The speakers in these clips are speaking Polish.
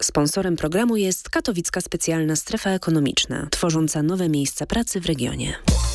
Sponsorem programu jest Katowicka Specjalna Strefa Ekonomiczna, tworząca nowe miejsca pracy w regionie.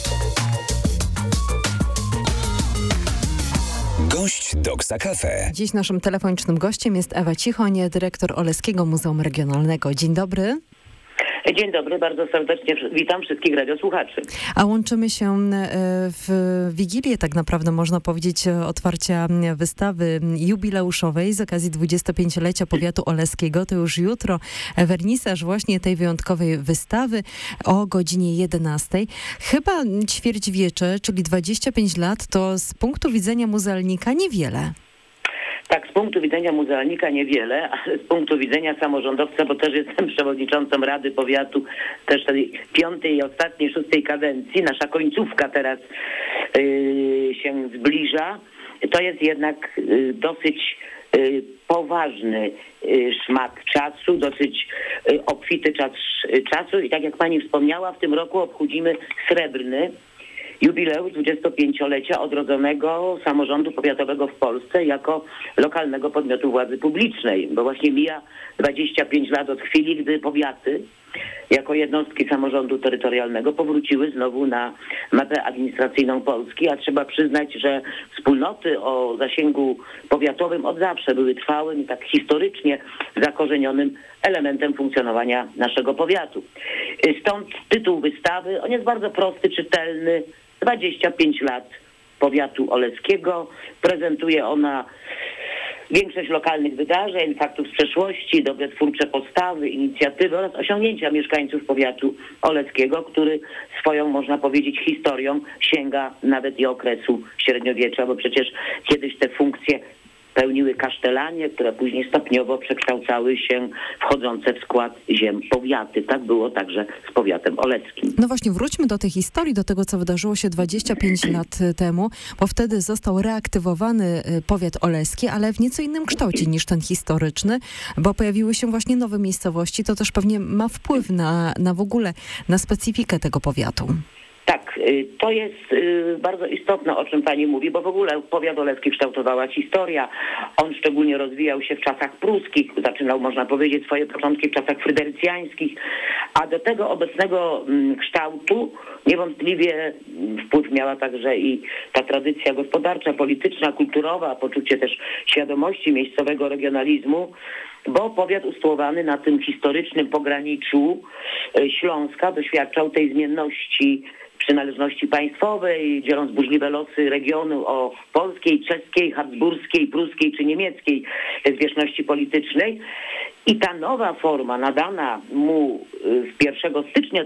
Gość Doksa Cafe. Dziś naszym telefonicznym gościem jest Ewa Cichoń, dyrektor Oleskiego Muzeum Regionalnego. Dzień dobry. Dzień dobry, bardzo serdecznie witam wszystkich radiosłuchaczy. A łączymy się w Wigilię, tak naprawdę można powiedzieć, otwarcia wystawy jubileuszowej z okazji 25-lecia powiatu oleskiego. To już jutro wernisaż właśnie tej wyjątkowej wystawy o godzinie 11. Chyba ćwierćwiecze, czyli 25 lat, to z punktu widzenia muzealnika niewiele. Tak, z punktu widzenia muzealnika niewiele, ale z punktu widzenia samorządowca, bo też jestem przewodniczącą Rady Powiatu, też tej 5. i ostatniej, 6. kadencji, nasza końcówka teraz się zbliża, to jest jednak dosyć poważny szmat czasu, dosyć obfity czas czasu i tak jak pani wspomniała, w tym roku obchodzimy srebrny jubileusz 25-lecia odrodzonego samorządu powiatowego w Polsce jako lokalnego podmiotu władzy publicznej, bo właśnie mija 25 lat od chwili, gdy powiaty jako jednostki samorządu terytorialnego powróciły znowu na mapę administracyjną Polski, a trzeba przyznać, że wspólnoty o zasięgu powiatowym od zawsze były trwałym i tak historycznie zakorzenionym elementem funkcjonowania naszego powiatu. Stąd tytuł wystawy, on jest bardzo prosty, czytelny, 25 lat powiatu oleskiego. Prezentuje ona większość lokalnych wydarzeń, faktów z przeszłości, dobre twórcze postawy, inicjatywy oraz osiągnięcia mieszkańców powiatu oleckiego, który swoją, można powiedzieć, historią sięga nawet i okresu średniowiecza, bo przecież kiedyś te funkcje pełniły kasztelanie, które później stopniowo przekształcały się wchodzące w skład ziem powiaty. Tak było także z powiatem oleckim. No właśnie, wróćmy do tej historii, do tego, co wydarzyło się 25 lat temu, bo wtedy został reaktywowany powiat oleski, ale w nieco innym kształcie niż ten historyczny, bo pojawiły się właśnie nowe miejscowości. To też pewnie ma wpływ na w ogóle na specyfikę tego powiatu. Tak, to jest bardzo istotne, o czym pani mówi, bo w ogóle powiat oleski kształtowała historia. On szczególnie rozwijał się w czasach pruskich, zaczynał, można powiedzieć, swoje początki w czasach fryderycjańskich, a do tego obecnego kształtu niewątpliwie wpływ miała także i ta tradycja gospodarcza, polityczna, kulturowa, poczucie też świadomości miejscowego regionalizmu, bo powiat usytuowany na tym historycznym pograniczu Śląska doświadczał tej zmienności przynależności państwowej, dzieląc burzliwe losy regionu o polskiej, czeskiej, habsburskiej, pruskiej czy niemieckiej zwierzchności politycznej. I ta nowa forma nadana mu 1 stycznia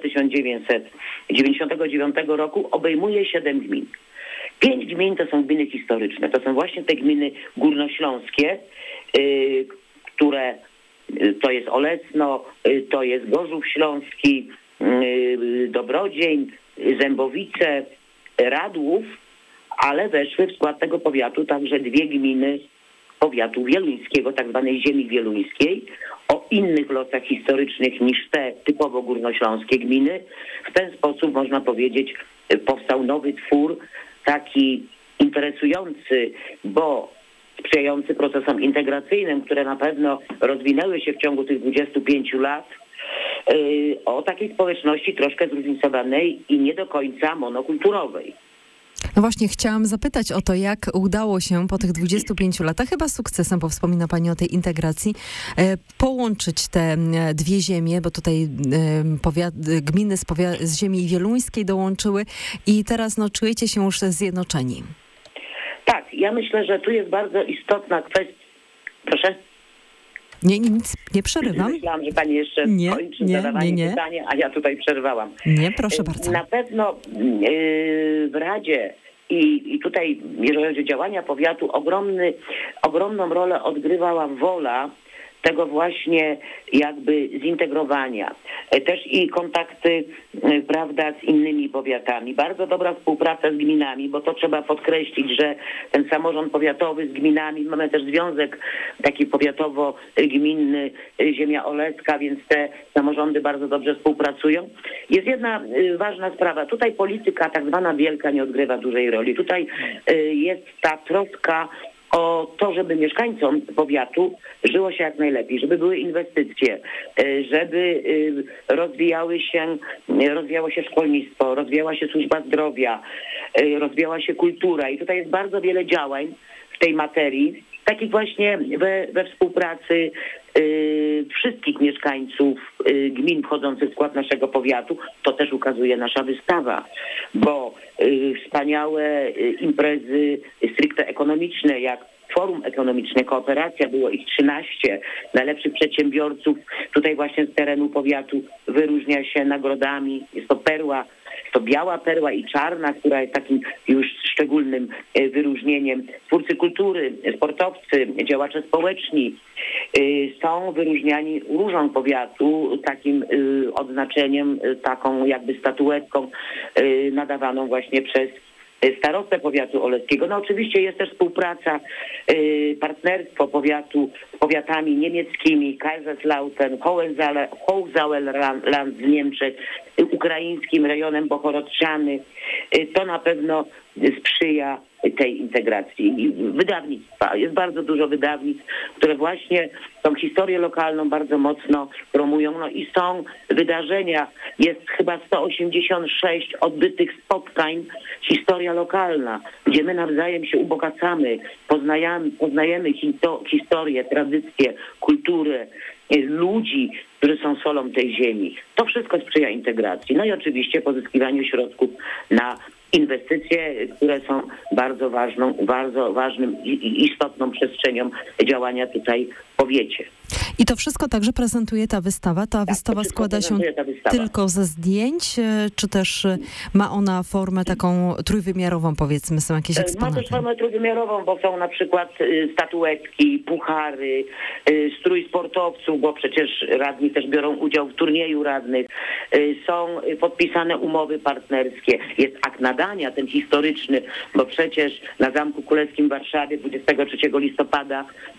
1999 roku obejmuje 7 gmin. 5 gmin to są gminy historyczne. To są właśnie te gminy górnośląskie, które to jest Olesno, to jest Gorzów Śląski, Dobrodzień, Zębowice, Radłów, ale weszły w skład tego powiatu także 2 gminy powiatu wieluńskiego, tak zwanej ziemi wieluńskiej, o innych losach historycznych niż te typowo górnośląskie gminy. W ten sposób, można powiedzieć, powstał nowy twór, taki interesujący, bo sprzyjający procesom integracyjnym, które na pewno rozwinęły się w ciągu tych 25 lat, o takiej społeczności troszkę zróżnicowanej i nie do końca monokulturowej. No właśnie, chciałam zapytać o to, jak udało się po tych 25 latach, chyba sukcesem, bo wspomina pani o tej integracji, połączyć te 2 ziemie, bo tutaj gminy z ziemi wieluńskiej dołączyły i teraz czujecie się już zjednoczeni. Tak, ja myślę, że tu jest bardzo istotna kwestia. Proszę? Nic, nie przerywam. Myślałam, że pani jeszcze kończy zadawanie pytania, a ja tutaj przerwałam. Nie, proszę bardzo. Na pewno w Radzie i tutaj, jeżeli chodzi o działania powiatu, ogromną rolę odgrywała wola tego właśnie jakby zintegrowania. Też i kontakty, prawda, z innymi powiatami. Bardzo dobra współpraca z gminami, bo to trzeba podkreślić, że ten samorząd powiatowy z gminami, mamy też związek taki powiatowo-gminny Ziemia Olecka, więc te samorządy bardzo dobrze współpracują. Jest jedna ważna sprawa. Tutaj polityka tak zwana wielka nie odgrywa dużej roli. Tutaj jest ta troska o to, żeby mieszkańcom powiatu żyło się jak najlepiej, żeby były inwestycje, żeby rozwijało się szkolnictwo, rozwijała się służba zdrowia, rozwijała się kultura i tutaj jest bardzo wiele działań w tej materii, takich właśnie we współpracy wszystkich mieszkańców gmin wchodzących w skład naszego powiatu. To też ukazuje nasza wystawa, bo wspaniałe imprezy stricte ekonomiczne, jak Forum Ekonomiczne Kooperacja, było ich 13 najlepszych przedsiębiorców tutaj właśnie z terenu powiatu, wyróżnia się nagrodami. Jest to perła, to biała perła i czarna, która jest takim już szczególnym wyróżnieniem. Twórcy kultury, sportowcy, działacze społeczni są wyróżniani różą powiatu, takim odznaczeniem, taką jakby statuetką nadawaną właśnie przez starostę powiatu oleskiego. No oczywiście jest też współpraca, partnerstwo powiatu z powiatami niemieckimi, Kaiserslautern, Hochsauerland z Niemczech, ukraińskim rejonem Bohorodczany. To na pewno sprzyja tej integracji. Wydawnictwa. Jest bardzo dużo wydawnictw, które właśnie tą historię lokalną bardzo mocno promują. No i są wydarzenia. Jest chyba 186 odbytych spotkań Historia Lokalna, gdzie my nawzajem się ubogacamy, poznajemy historię, tradycję, kulturę, ludzi, którzy są solą tej ziemi. To wszystko sprzyja integracji. No i oczywiście pozyskiwaniu środków na inwestycje, które są bardzo ważnym i istotną przestrzenią działania tutaj w powiecie. I to wszystko także prezentuje ta wystawa. Ta wystawa składa się tylko ze zdjęć, czy też ma ona formę taką trójwymiarową, powiedzmy, są jakieś eksponaty? Ma też formę trójwymiarową, bo są na przykład statuetki, puchary, strój sportowców, bo przecież radni też biorą udział w turnieju radnych. Są podpisane umowy partnerskie. Jest akt nadania, ten historyczny, bo przecież na Zamku Królewskim w Warszawie 23 listopada w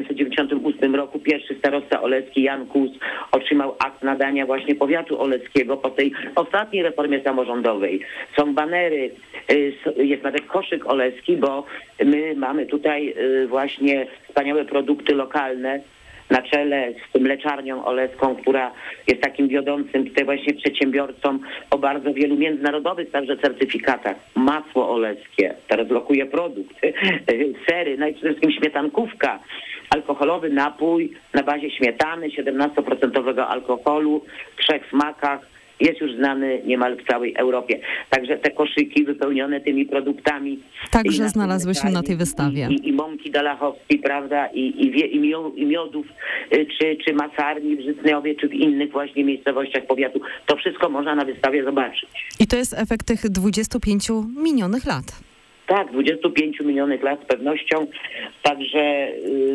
1998 roku pierwszy starosta oleski Jan Kus otrzymał akt nadania właśnie powiatu oleskiego po tej ostatniej reformie samorządowej. Są banery, jest nawet koszyk oleski, bo my mamy tutaj właśnie wspaniałe produkty lokalne, na czele z mleczarnią oleską, która jest takim wiodącym tutaj właśnie przedsiębiorcą o bardzo wielu międzynarodowych także certyfikatach. Masło oleskie, teraz lokuje produkt, sery, no i przede wszystkim śmietankówka, alkoholowy napój na bazie śmietany, 17% alkoholu, w 3 smakach. Jest już znany niemal w całej Europie. Także te koszyki wypełnione tymi produktami. Także znalazły się na tej wystawie. I mąki dalachowskiej, prawda, i miodów, czy masarni w Żytniowie, czy w innych właśnie miejscowościach powiatu. To wszystko można na wystawie zobaczyć. I to jest efekt tych 25 minionych lat. Tak, 25 minionych lat z pewnością. Także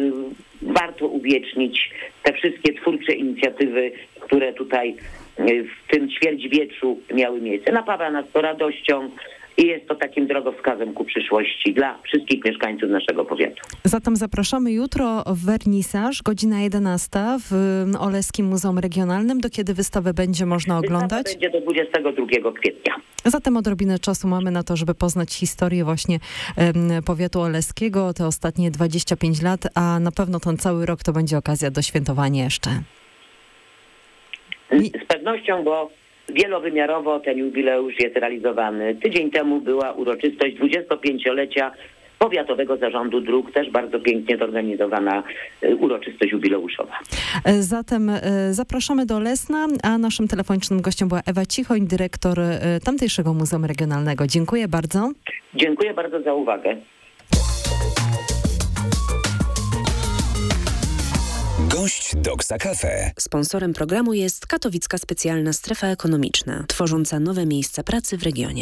warto uwiecznić te wszystkie twórcze inicjatywy, które tutaj w tym ćwierćwieczu miały miejsce. Napawa nas to radością i jest to takim drogowskazem ku przyszłości dla wszystkich mieszkańców naszego powiatu. Zatem zapraszamy jutro w wernisaż, godzina 11 w Oleskim Muzeum Regionalnym. Do kiedy wystawę będzie można oglądać? Wystawa będzie do 22 kwietnia. Zatem odrobinę czasu mamy na to, żeby poznać historię właśnie powiatu oleskiego, te ostatnie 25 lat, a na pewno ten cały rok to będzie okazja do świętowania jeszcze. Z pewnością, bo wielowymiarowo ten jubileusz jest realizowany. Tydzień temu była uroczystość 25-lecia Powiatowego Zarządu Dróg, też bardzo pięknie zorganizowana uroczystość jubileuszowa. Zatem zapraszamy do Leszna, a naszym telefonicznym gościem była Ewa Cichoń, dyrektor tamtejszego Muzeum Regionalnego. Dziękuję bardzo. Dziękuję bardzo za uwagę. Gość Doksa Cafe. Sponsorem programu jest Katowicka Specjalna Strefa Ekonomiczna, tworząca nowe miejsca pracy w regionie.